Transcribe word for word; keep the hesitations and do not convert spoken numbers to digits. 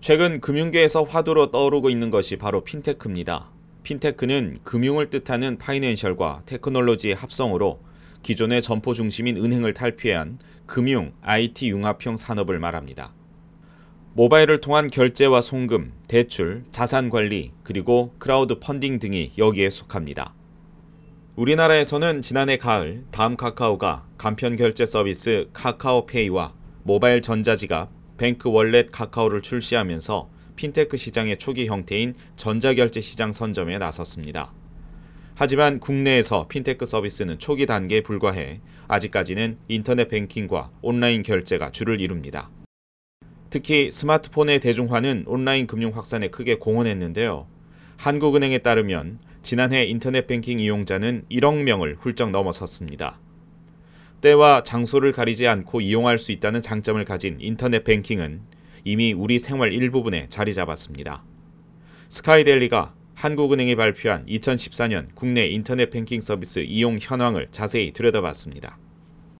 최근 금융계에서 화두로 떠오르고 있는 것이 바로 핀테크입니다. 핀테크는 금융을 뜻하는 파이낸셜과 테크놀로지의 합성어로 기존의 점포 중심인 은행을 탈피한 금융, 아이티 융합형 산업을 말합니다. 모바일을 통한 결제와 송금, 대출, 자산 관리, 그리고 크라우드 펀딩 등이 여기에 속합니다. 우리나라에서는 지난해 가을 다음 카카오가 간편 결제 서비스 카카오페이와 모바일 전자지갑, 뱅크 월렛 카카오를 출시하면서 핀테크 시장의 초기 형태인 전자결제 시장 선점에 나섰습니다. 하지만 국내에서 핀테크 서비스는 초기 단계에 불과해 아직까지는 인터넷 뱅킹과 온라인 결제가 주를 이룹니다. 특히 스마트폰의 대중화는 온라인 금융 확산에 크게 공헌했는데요. 한국은행에 따르면 지난해 인터넷 뱅킹 이용자는 일억 명을 훌쩍 넘어섰습니다. 때와 장소를 가리지 않고 이용할 수 있다는 장점을 가진 인터넷 뱅킹은 이미 우리 생활 일부분에 자리 잡았습니다. 스카이데일리가 한국은행이 발표한 이천십사 년 국내 인터넷 뱅킹 서비스 이용 현황을 자세히 들여다봤습니다.